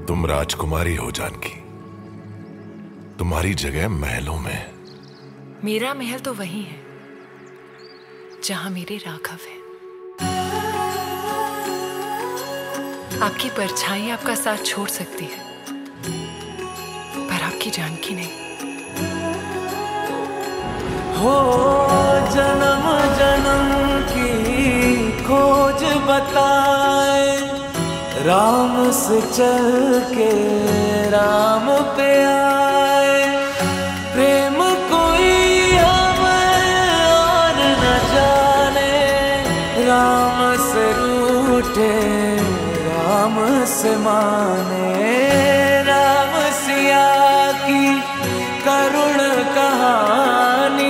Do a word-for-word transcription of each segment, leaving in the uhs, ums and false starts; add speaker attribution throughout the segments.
Speaker 1: तुम राजकुमारी हो जानकी, तुम्हारी जगह महलों में।
Speaker 2: मेरा महल तो वही है जहां मेरे राघव है। आपकी परछाई आपका साथ छोड़ सकती है, पर आपकी जानकी नहीं।
Speaker 3: हो जन्म जन्म की खोज बताए, राम से चल के राम पे आए। प्रेम कोई हमें और न जाने, राम से रूठे राम से माने। राम सिया की करुण कहानी,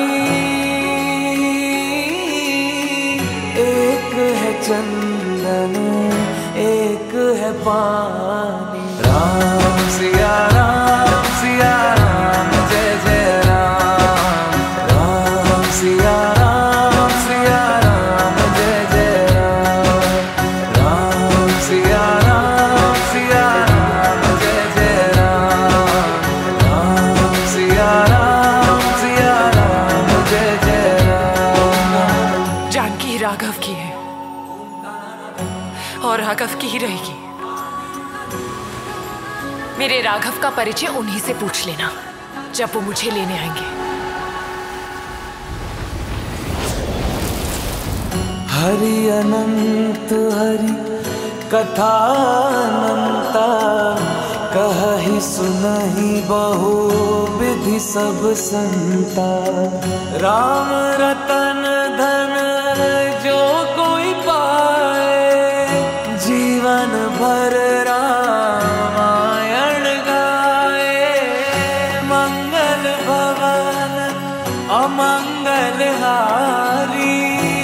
Speaker 3: एक है चंदन एक है पानी। राम सिया राम सिया राम जय जय राम। राम सिया राम सिया राम जय जय राम। राम सिया राम सिया राम जय जय राम। राम सिया राम सिया राम जय जय राम।
Speaker 2: जानकी राघव की है और राघव की ही रहेगी। मेरे राघव का परिचय उन्हीं से पूछ लेना जब वो मुझे लेने आएंगे।
Speaker 3: हरि अनंत हरि कथा अनंता, कहहि सुनहि बहु विधि सब संता। राम रतन धन जो कोई पाए, जीवन भर रामायण गाए। मंगल भवन अमंगल हारी,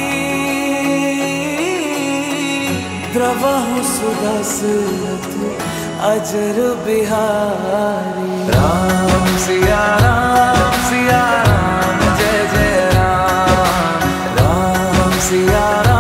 Speaker 3: द्रवहु सुदशरथ अजर बिहारी। राम सिया राम सिया राम जय जय राम। राम सिया